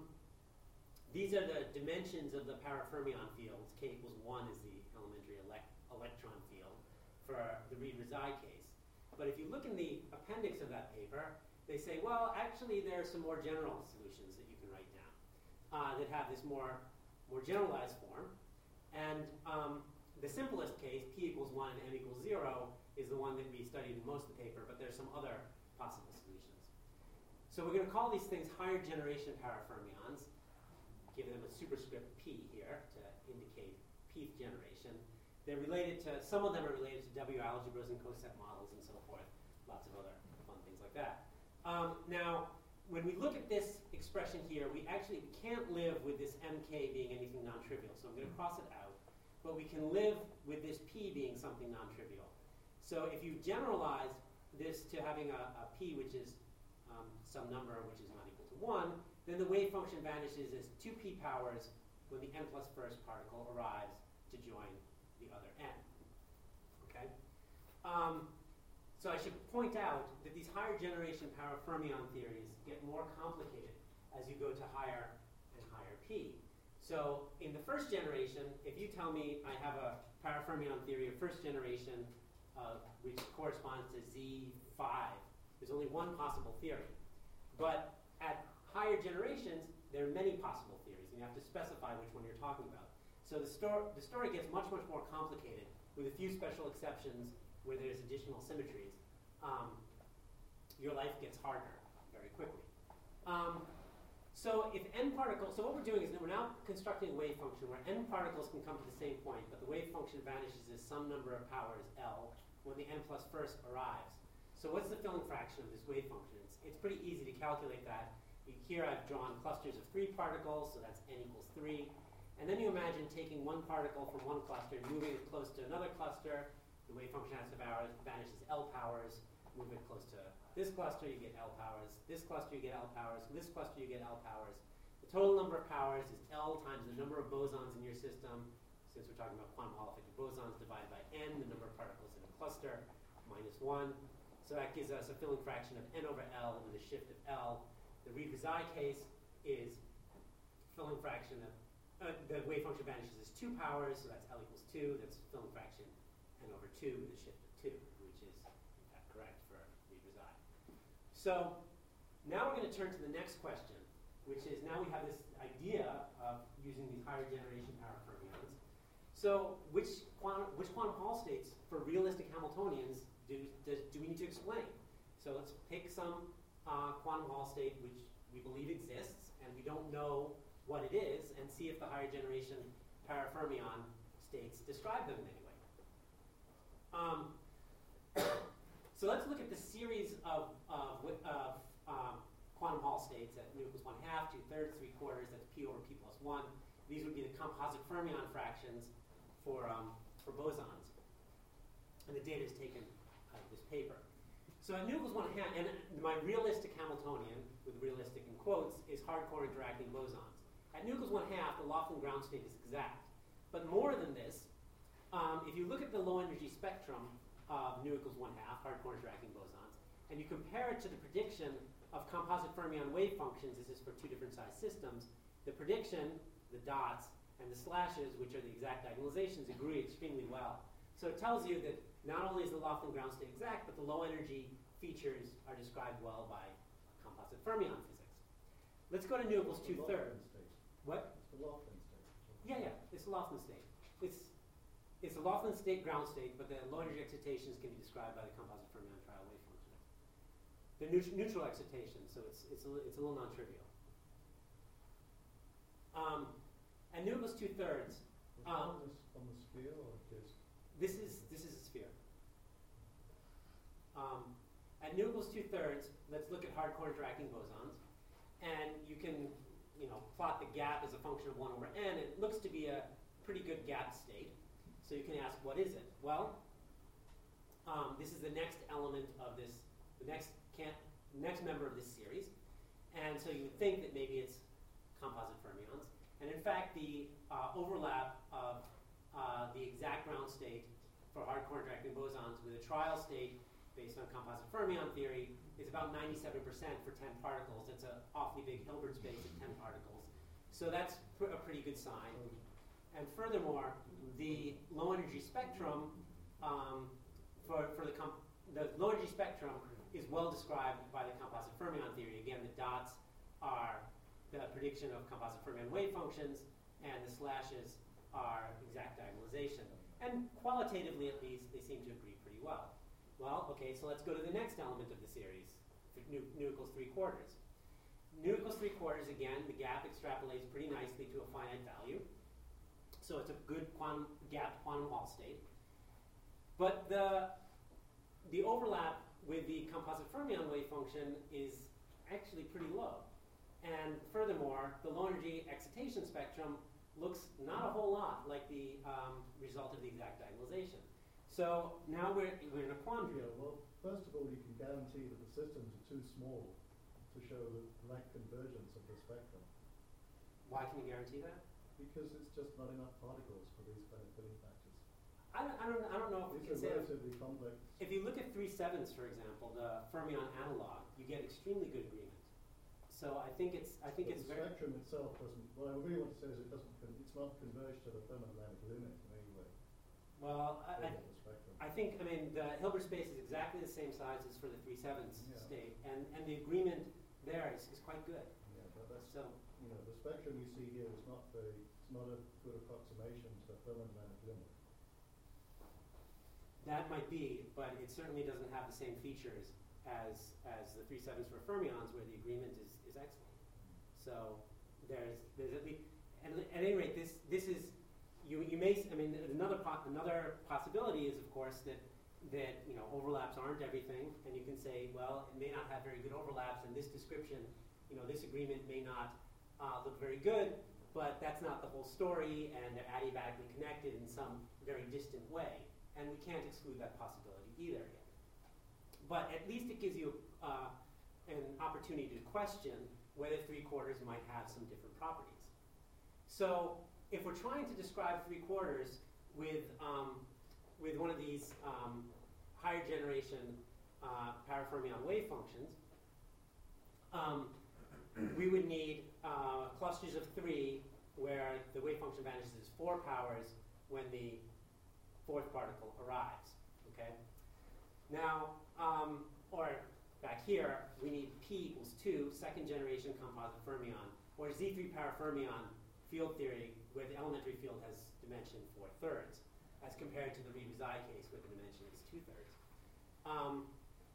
these are the dimensions of the parafermion fields. K equals 1 is the elementary electron field for the Reed-Rezai case. But if you look in the appendix of that paper, they say, well, actually there are some more general solutions that you can write down that have this more generalized form. And the simplest case, p equals 1 and m equals 0, is the one that we studied in most of the paper, but there's some other possible solutions. So we're going to call these things higher generation parafermions, give them a superscript p here to indicate pth generation. They're related to, some of them are related to W algebras and coset models and so forth, lots of other fun things like that. Now, when we look at this expression here, we actually can't live with this mk being anything non-trivial, so I'm going to cross it out. But we can live with this p being something non-trivial. So if you generalize this to having a p which is some number which is not equal to 1, then the wave function vanishes as 2p powers when the n plus first particle arrives to join the other n. Okay? So I should point out that these higher generation parafermion theories get more complicated as you go to higher and higher p. So in the first generation, if you tell me I have a parafermion theory of first generation which corresponds to Z5, there's only one possible theory. But at higher generations, there are many possible theories, and you have to specify which one you're talking about. So the story gets much, much more complicated with a few special exceptions where there's additional symmetries, your life gets harder very quickly. So if n particles, so what we're doing is that we're now constructing a wave function where n particles can come to the same point, but the wave function vanishes as some number of powers L when the n plus first arrives. So what's the filling fraction of this wave function? It's pretty easy to calculate that. Here I've drawn clusters of 3 particles, so that's n equals 3. And then you imagine taking one particle from one cluster and moving it close to another cluster. The wave function has to vanish as L powers. Move it close to this cluster, you get L powers. This cluster, you get L powers. This cluster, you get L powers. The total number of powers is L times the number of bosons in your system. Since we're talking about quantum Hall effective bosons, divided by n, the number of particles in a cluster, minus 1. So that gives us a filling fraction of n over L with a shift of L. The Reed-Brazai case is filling fraction of, the wave function vanishes as 2 powers, so that's L equals 2. That's filling fraction n over 2 with a shift of 2, which is in fact correct for Reed-Brazai. So now we're going to turn to the next question, which is now we have this idea of using these higher generation power fermions. So which quantum Hall states for realistic Hamiltonians do we need to explain? So let's pick some quantum Hall state which we believe exists and we don't know what it is, and see if the higher generation parafermion states describe them in any way. So let's look at the series of quantum Hall states at nu equals 1/2, 2/3, 3/4. That's p over p plus 1. These would be the composite fermion fractions for bosons. And the data is taken out of this paper. So at nu equals 1/2, and my realistic Hamiltonian, with realistic in quotes, is hardcore interacting bosons. At nu equals 1/2, the Laughlin ground state is exact. But more than this, if you look at the low energy spectrum of nu equals 1/2, hardcore interacting bosons, and you compare it to the prediction of composite fermion wave functions, this is for 2 different size systems, the prediction, the dots, and the slashes, which are the exact diagonalizations, agree extremely well. So it tells you that not only is the Laughlin ground state exact, but the low energy features are described well by composite fermion physics. Let's go to nu equals 2/3. What? It's the Laughlin state. Yeah, it's the Laughlin state. It's the Laughlin state ground state, but the low energy excitations can be described by the composite fermion trial wave function. They're neutral excitations, so it's a little non-trivial. And nu equals 2/3. On the sphere or just? This is a sphere. At nu equals 2/3, let's look at hardcore interacting bosons, and you can plot the gap as a function of 1 over n. It looks to be a pretty good gap state. So you can ask, what is it? Well, this is the next element of this, the next member of this series. And so you would think that maybe it's composite fermions. And in fact, the overlap of the exact ground state for hardcore interacting bosons with a trial state based on composite fermion theory is about 97% for 10 particles. That's an awfully big Hilbert space of 10 particles. So that's a pretty good sign. And furthermore, the low energy spectrum the low energy spectrum is well described by the composite fermion theory. Again, the dots are the prediction of composite fermion wave functions, and the slashes are exact diagonalization. And qualitatively, at least, they seem to agree pretty well. Well, okay, so let's go to the next element of the series, nu equals 3/4. Nu equals 3/4, again, the gap extrapolates pretty nicely to a finite value. So it's a good gapped quantum Hall state. But the overlap with the composite fermion wave function is actually pretty low. And furthermore, the low energy excitation spectrum looks not a whole lot like the result of the exact diagonalization. So now we're in a quandary. Yeah, well, first of all, you can guarantee that the systems are too small to show the lack convergence of the spectrum. Why can you guarantee that? Because it's just not enough particles for these kind of filling factors. I don't know if we can These say are that. relatively complex. If you look at 3/7, for example, the fermion analog, you get extremely good agreement. So I think it's But very. the spectrum itself doesn't. What I really want to say is it's not converged to the thermodynamic limit in any way. Well, The spectrum. I think the Hilbert space is exactly the same size as for the 3/7 Yeah. state, and the agreement there is quite good. Yeah, but that's So the spectrum you see here is not it's not a good approximation to the thermodynamic limit. that might be, but it certainly doesn't have the same features as the 3/7 for fermions, where the agreement is excellent. So there's at least, at any rate, this is, you may, I mean, another possibility is, of course, that overlaps aren't everything, and you can say, well, it may not have very good overlaps, and this description, this agreement may not look very good, but that's not the whole story, and they're adiabatically connected in some very distant way, and we can't exclude that possibility either yet. But at least it gives you an opportunity to question whether 3/4 might have some different properties. So if we're trying to describe 3/4 with one of these higher generation parafermion wave functions, we would need clusters of 3 where the wave function vanishes as 4 powers when the 4th particle arrives. Okay. Now, or back here, we need P equals 2, 2nd generation composite fermion, or Z3 parafermion field theory, where the elementary field has dimension 4/3, as compared to the Reed-Rezai case, where the dimension is 2/3.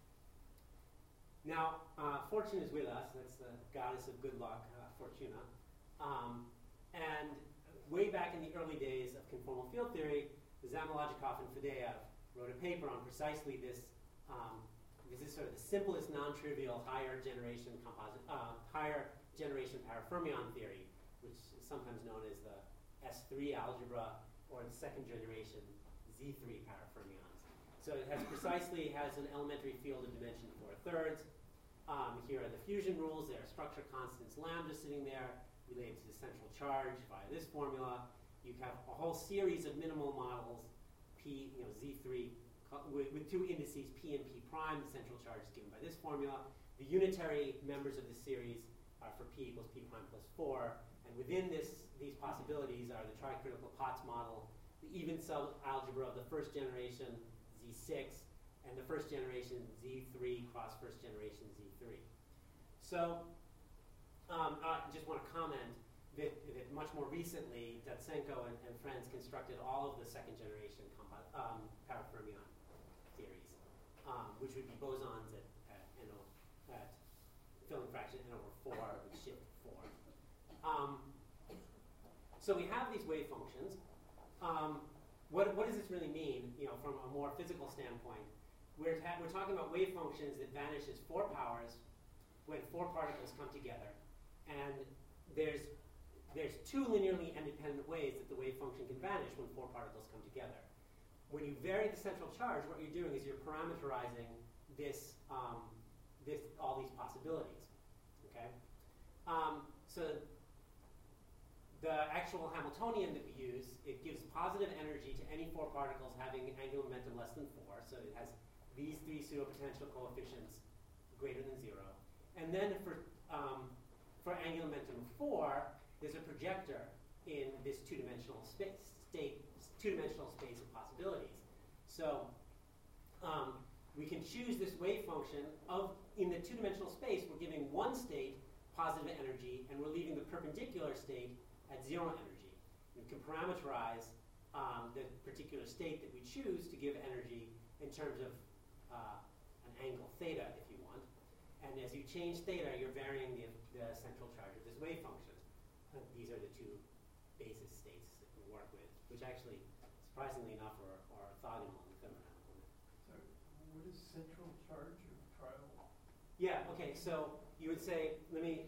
Now, Fortune is with us. That's the goddess of good luck, Fortuna. And way back in the early days of conformal field theory, Zamolodchikov and Fadeev wrote a paper on precisely this. This is sort of the simplest, non-trivial higher generation parafermion theory, which is sometimes known as the S3 algebra or the 2nd generation Z3 parafermions. So it has an elementary field of dimension 4/3. Here are the fusion rules. There are structure constants lambda sitting there related to the central charge via this formula. You have a whole series of minimal models, P, Z3, with 2 indices, P and P prime. The central charge is given by this formula. The unitary members of the series are for P equals P prime plus 4. And within these possibilities are the tricritical Potts model, the even subalgebra of the 1st generation Z6, and the 1st generation Z3 cross 1st generation Z3. So I just want to comment that much more recently, Datsenko and friends constructed all of the 2nd generation parafermion theories, which would be bosons at filling fraction n over 4 with shift 4. So we have these wave functions. What does this really mean? From a more physical standpoint, we're talking about wave functions that vanish as 4 powers when 4 particles come together, and there's 2 linearly independent ways that the wave function can vanish when 4 particles come together. When you vary the central charge, what you're doing is you're parameterizing all these possibilities. Okay, so the actual Hamiltonian that we use, it gives positive energy to any 4 particles having angular momentum less than 4. So it has these 3 pseudopotential coefficients greater than 0. And then for angular momentum 4, there's a projector in this two-dimensional space of possibilities. So we can choose this wave function in the two-dimensional space. We're giving one state positive energy, and we're leaving the perpendicular state at 0 energy. We can parameterize the particular state that we choose to give energy in terms of an angle theta, if you want. And as you change theta, you're varying the central charge of this wave function. These are the 2 basis states that we work with, which actually, surprisingly enough, are orthogonal in the thermodynamic limit. So what is central charge of trial? Yeah, okay, so you would say, let me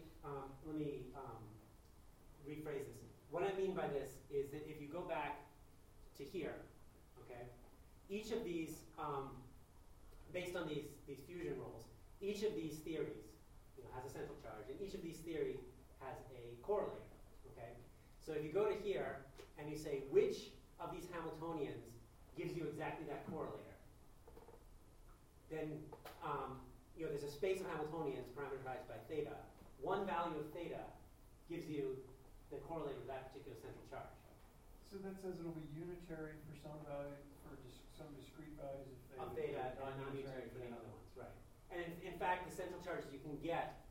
rephrase this. What I mean by this is that if you go back to here, okay, each of these, based on these fusion rules, each of these theories has a central charge, and each of these theories has a correlator. Okay, so if you go to here and you say which of these Hamiltonians gives you exactly that correlator, then there's a space of Hamiltonians parameterized by theta. One value of theta gives you the correlator of that particular central charge. So that says it'll be unitary for some value, for some discrete values of theta, and non-unitary for the other ones, right? And in fact, the central charges you can get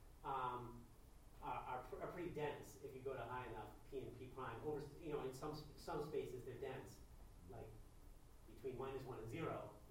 are pretty dense if you go to high enough P and P prime. In some spaces they're dense, like between -1 and 0,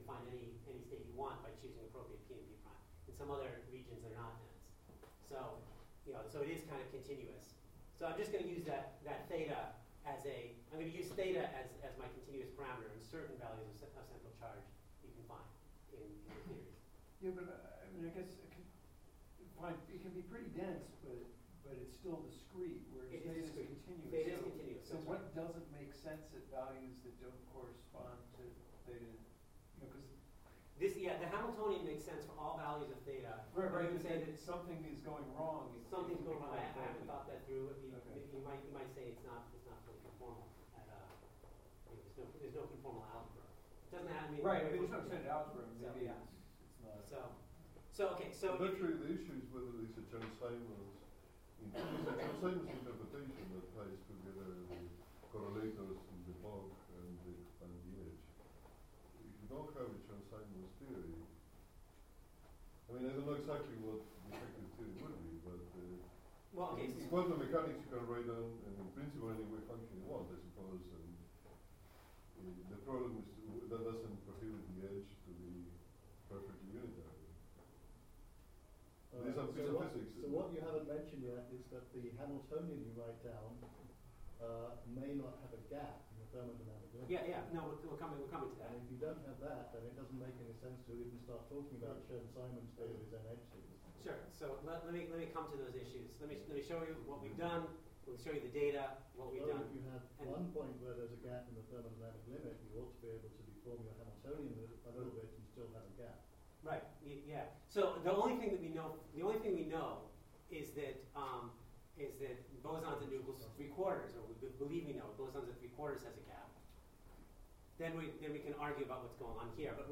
can find any state you want by choosing appropriate P and P prime. In some other regions, they're not dense. So, so it is kind of continuous. So I'm just going to use that theta I'm going to use theta as my continuous parameter, and certain values of central charge you can find in the theories. Yeah, but I mean, I guess it can be pretty dense, but it's still discrete, whereas It theta is is discrete. continuous. Theta is continuous. So that's what right. doesn't make sense at values that don't correspond to theta? Because The Hamiltonian makes sense for all values of theta. right, You would say that that something is going wrong. something's going wrong. I haven't thought. thought that through. Okay. You might say it's not fully conformal. There's no conformal algebra. It doesn't have. Right, but there's no extended algebra. So, Maybe yeah. it's not. So But actually, the issue is whether it's a Chern-Simons interpretation that ties together the correlators in the bulk and the edge. If you don't have a Chern-Simons theory, I mean, I don't know exactly what the effective theory would be, but in quantum mechanics you can write down, in principle, any wave function you want, I suppose, and the problem is that doesn't prohibit the edge to be perfectly unitary. There's some piece of physics. So what you haven't mentioned yet is that the Hamiltonian you write down may not have a gap in the thermodynamic limit. Yeah. No, we're coming to that. And if you don't have that, then it doesn't make any sense to even start talking about Chern-Simons theories and edge theories. Sure. So let me come to those issues. Let me show you what we've done. We'll show you the data, what we've done. If you have one point where there's a gap in the thermodynamic limit, you ought to be able to deform your Hamiltonian a little bit and still have a gap. Right. Yeah. So the only thing we know is that bosons at equals 3/4, or we believe we know bosons at 3/4 has a gap. Then we can argue about what's going on here. But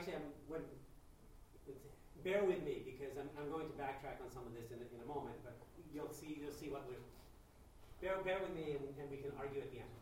bear with me because I'm going to backtrack on some of this in a moment. But you'll see what we bear with me and we can argue at the end.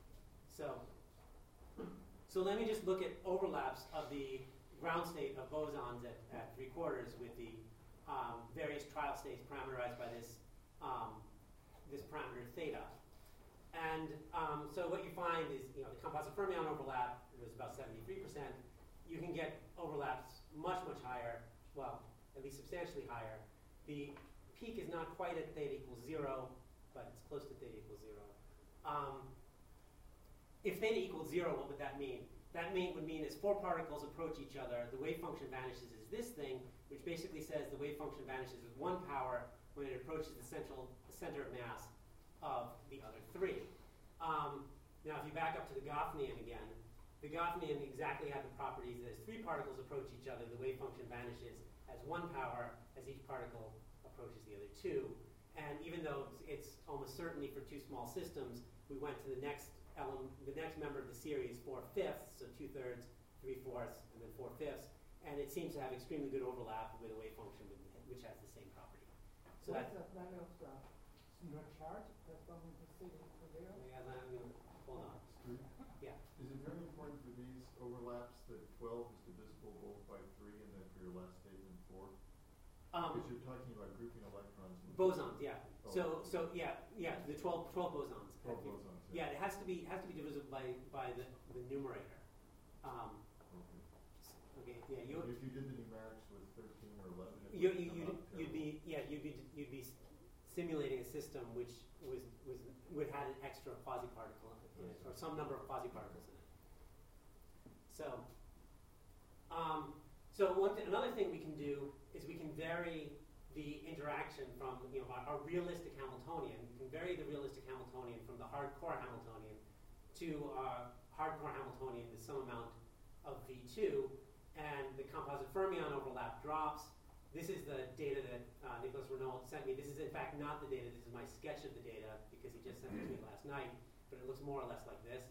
So let me just look at overlaps of the ground state of bosons at 3/4 with the various trial states parameterized by this parameter theta. And so what you find is, the composite fermion overlap was about 73%. You can get overlaps much, much higher, well, at least substantially higher. The peak is not quite at theta equals 0, but it's close to theta equals 0. If theta equals 0, what would that mean? That would mean as four particles approach each other, the wave function vanishes as this thing, which basically says the wave function vanishes with 1 power when it approaches the center of mass of the other three. Now, if you back up to the Goffinian again, the Goffinian exactly had the properties that as three particles approach each other, the wave function vanishes as 1 power as each particle approaches the other two. And even though it's almost certainly for two small systems, we went to the next member of the series, 4/5, so 2/3, 3/4, and then 4/5, and it seems to have extremely good overlap with a wave function which has the same property. So what's the value of the charge that's from the city to there? Hold on. Yeah. Is it very important for these overlaps that 12 is divisible both by 3 and then for your last statement 4? Because you're talking about grouping electrons. Bosons, yeah. Oh. So yeah, the 12 bosons. 12 bosons. Yeah, it has to be divisible by the numerator. Okay. Yeah. But if you did the numerics with 13 or 11, you'd be simulating a system which would have an extra quasi-particle in it, or some number of quasi-particles in it. So another thing we can do is we can vary the interaction from our realistic Hamiltonian. We can vary the realistic Hamiltonian from the hardcore Hamiltonian to hardcore Hamiltonian with some amount of V2, and the composite fermion overlap drops. This is the data that Nicholas Renaud sent me. This is in fact not the data. This is my sketch of the data because he just sent it to me last night, but it looks more or less like this.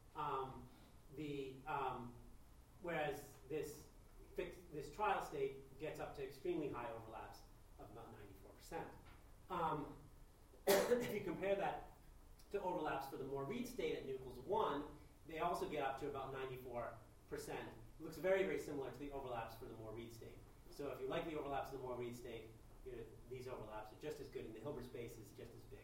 Whereas this trial state gets up to extremely high overlaps of about 94%. If you compare that to overlaps for the Moore-Reed state at n=1, they also get up to about 94%. It looks very, very similar to the overlaps for the Moore-Reed state. So if you like the overlaps of the Moore-Reed state, these overlaps are just as good, and the Hilbert space is just as big.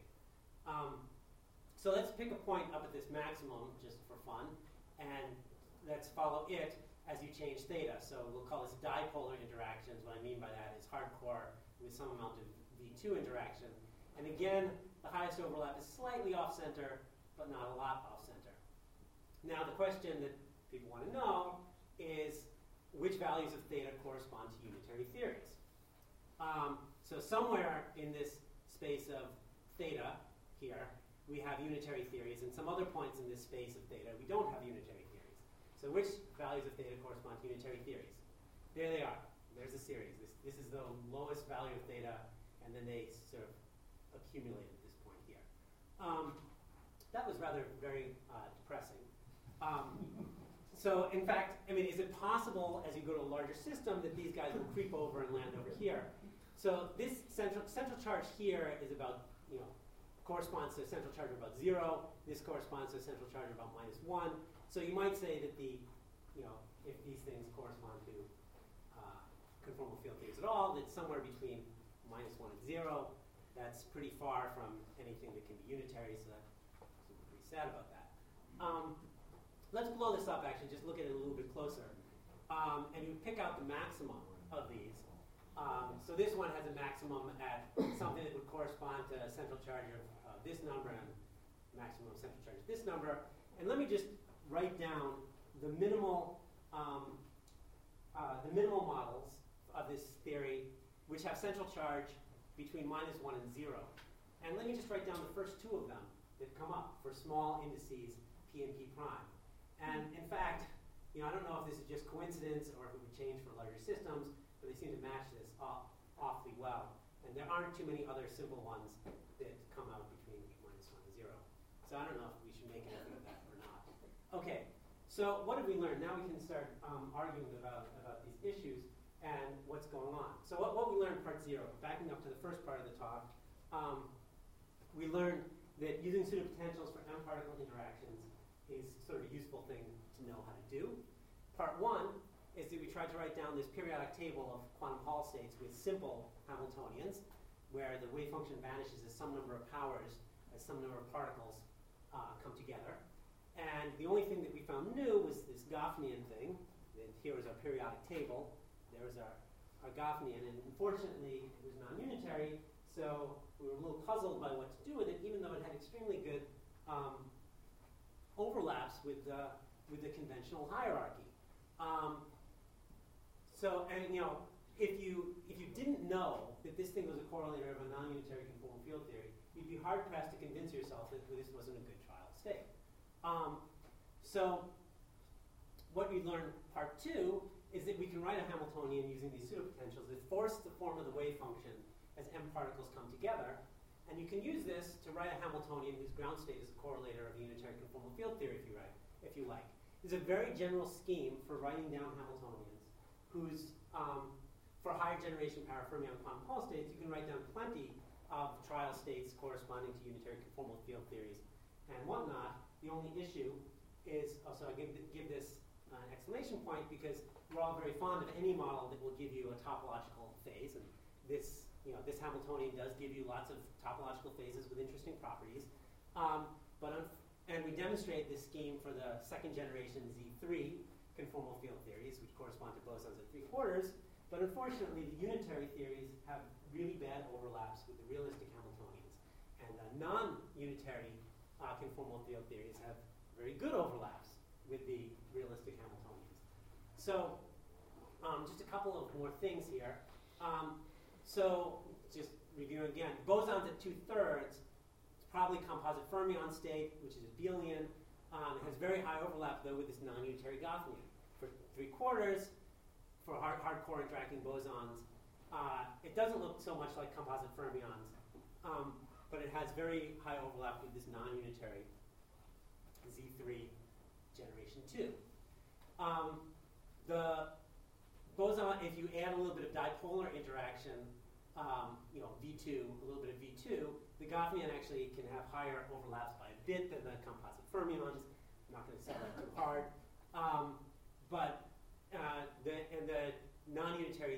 So let's pick a point up at this maximum just for fun, and let's follow it. as you change theta. So we'll call this dipolar interactions. What I mean by that is hardcore with some amount of V2 interaction. And again, the highest overlap is slightly off-center, but not a lot off-center. Now the question that people want to know is which values of theta correspond to unitary theories. So somewhere in this space of theta here, we have unitary theories, and some other points in this space of theta, we don't have unitary theories. So which values of theta correspond to unitary theories? There they are. There's a series. This is the lowest value of theta, and then they sort of accumulate at this point here. That was rather very depressing. So in fact, I mean, is it possible as you go to a larger system that these guys will creep over and land over here? So this central charge here is about, corresponds to a central charge of about 0. This corresponds to a central charge of about -1. So you might say that if these things correspond to conformal field theories at all, that somewhere between -1 and 0, that's pretty far from anything that can be unitary, so I'm pretty sad about that. Let's blow this up, actually, just look at it a little bit closer. And you pick out the maximum of these. So this one has a maximum at something that would correspond to a central charge of this number and maximum central charge of this number. And let me just write down the minimal models of this theory, which have central charge between -1 and 0. And let me just write down the first two of them that come up for small indices p and p prime. And in fact, I don't know if this is just coincidence or if it would change for larger systems, but they seem to match this awfully well. And there aren't too many other simple ones that come out between -1 and 0. So I don't know if we should make anything of that or not. Okay, so what did we learn? Now we can start arguing about these issues and what's going on. So what we learned in part 0, backing up to the first part of the talk, we learned that using pseudopotentials for m-particle interactions is sort of a useful thing to know how to do. Part 1 is that we tried to write down this periodic table of quantum Hall states with simple Hamiltonians, where the wave function vanishes as some number of powers, as some number of particles come together. And the only thing that we found new was this Goffinian thing. And here is our periodic table. There was our Goffinian, and unfortunately it was non-unitary, so we were a little puzzled by what to do with it, even though it had extremely good overlaps with the conventional hierarchy. If you didn't know that this thing was a correlator of a non-unitary conformal field theory, you'd be hard pressed to convince yourself that this wasn't a good trial state. So what we learned part 2 is that we can write a Hamiltonian using these pseudopotentials that force the form of the wave function as m particles come together. And you can use this to write a Hamiltonian whose ground state is a correlator of the unitary conformal field theory, if you like. There's a very general scheme for writing down Hamiltonians whose, for higher generation parafermion quantum Hall states, you can write down plenty of trial states corresponding to unitary conformal field theories and whatnot. The only issue is, also I give this an exclamation point because we're all very fond of any model that will give you a topological phase, and this Hamiltonian does give you lots of topological phases with interesting properties. And we demonstrate this scheme for the second generation Z3 conformal field theories, which correspond to bosons at 3/4. But unfortunately, the unitary theories have really bad overlaps with the realistic Hamiltonians. And the non-unitary conformal field theories have very good overlaps with the realistic Hamiltonians. So just a couple of more things here. So just review again. Bosons at 2/3, it's probably composite fermion state, which is abelian. It has very high overlap, though, with this non-unitary Goffinian. For 3/4, for hardcore interacting bosons, it doesn't look so much like composite fermions, but it has very high overlap with this non-unitary Z3 generation 2. The boson, if you add a little bit of dipolar interaction, V2, a little bit of V2, the Goffinian actually can have higher overlaps by a bit than the composite fermions. I'm not going to sell that too hard. The non-unitary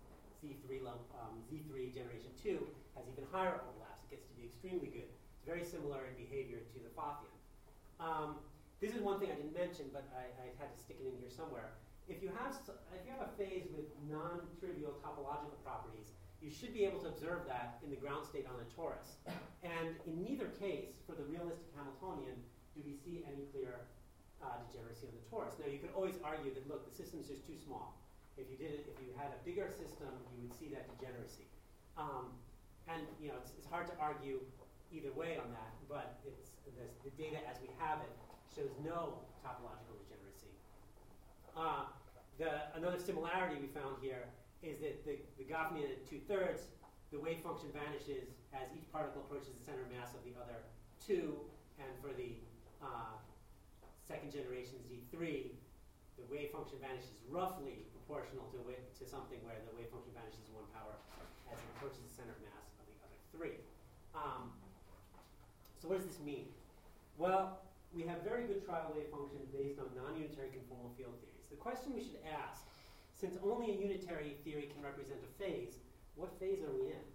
Z3 generation 2 has even higher overlaps. It gets to be extremely good. It's very similar in behavior to the Fothian. This is one thing I didn't mention, but I had to stick it in here somewhere, if you have a phase with non-trivial topological properties, you should be able to observe that in the ground state on a torus. And in neither case, for the realistic Hamiltonian, do we see any clear degeneracy on the torus. Now, you could always argue that, look, the system's just too small. If you had a bigger system, you would see that degeneracy. And it's hard to argue either way on that, but the data as we have it shows no topological degeneracy. Another similarity we found here is that the Goffinian at 2/3, the wave function vanishes as each particle approaches the center mass of the other two, and for the second generation Z3, the wave function vanishes roughly proportional to something where the wave function vanishes 1 power as it approaches the center mass of the other three. So what does this mean? Well, we have very good trial wave functions based on non-unitary conformal field theories. The question we should ask, since only a unitary theory can represent a phase, what phase are we in?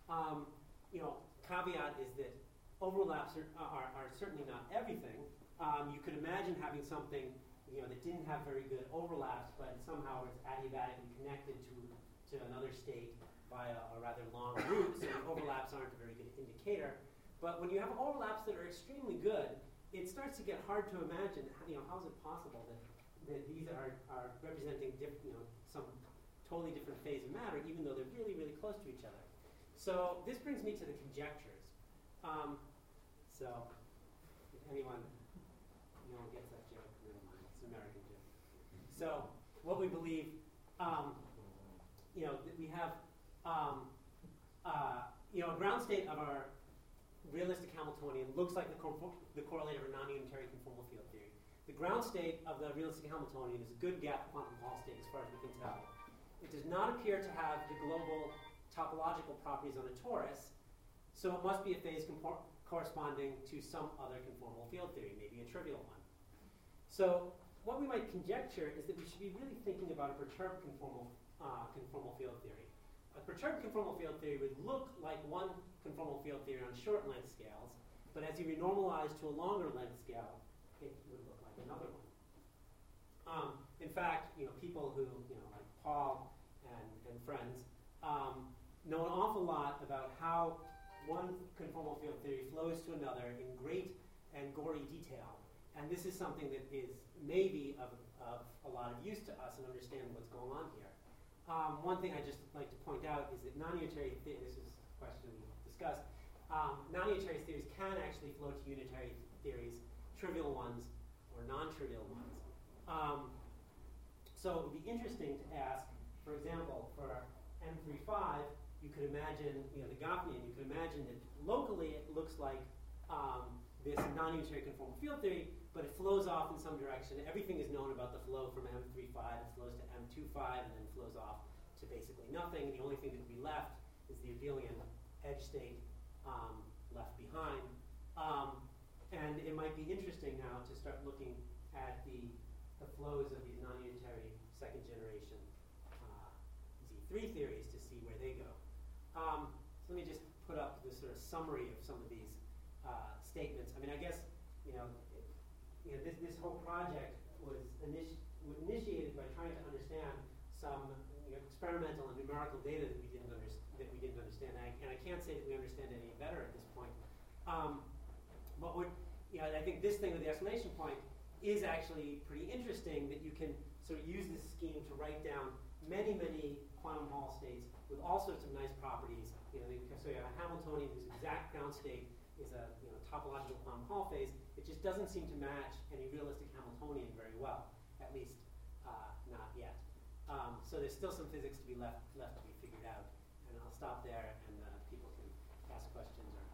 Caveat is that overlaps are certainly not everything. You could imagine having something that didn't have very good overlaps, but somehow it's adiabatically connected to another state by a rather long route, so the overlaps aren't a very good indicator. But when you have overlaps that are extremely good, it starts to get hard to imagine, how is it possible that these are representing some totally different phase of matter, even though they're really, really close to each other. So this brings me to the conjectures. So if anyone gets that joke, never mind, it's an American joke. So what we believe, that we have a ground state of our realistic Hamiltonian looks like the correlator of a non-unitary conformal field theory. The ground state of the realistic Hamiltonian is a good gap quantum Hall state as far as we can tell. It does not appear to have the global topological properties on a torus, so it must be a phase corresponding to some other conformal field theory, maybe a trivial one. So what we might conjecture is that we should be really thinking about a perturbed conformal field theory. A perturbed conformal field theory would look like one conformal field theory on short length scales, but as you renormalize to a longer length scale, it would look like another one. In fact, people who, like Paul and friends, know an awful lot about how one conformal field theory flows to another in great and gory detail. And this is something that is maybe of a lot of use to us in understanding what's going on here. One thing I'd just like to point out is that non-unitary theories, this is a question we discussed, non-unitary theories can actually flow to unitary theories, trivial ones or non-trivial ones. So it would be interesting to ask, for example, for M35, you could imagine, the Goffinian, you could imagine that locally it looks like this non-unitary conformal field theory, but it flows off in some direction. Everything is known about the flow from M35. It flows to M25 and then flows off to basically nothing. The only thing that would be left is the abelian edge state left behind. And it might be interesting now to start looking at the flows of these non-unitary second generation Z3 theories to see where they go. So let me just put up this sort of summary of some of these statements. I mean, I guess this whole project was initiated by trying to understand some experimental and numerical data that we didn't understand. And I can't say that we understand any better at this point. But I think this thing with the exclamation point is actually pretty interesting, that you can sort of use this scheme to write down many, many quantum Hall states with all sorts of nice properties. So you have a Hamiltonian whose exact ground state is a topological quantum Hall phase. It just doesn't seem to match any realistic Hamiltonian very well, at least not yet. So there's still some physics to be left to be figured out. And I'll stop there, and people can ask questions or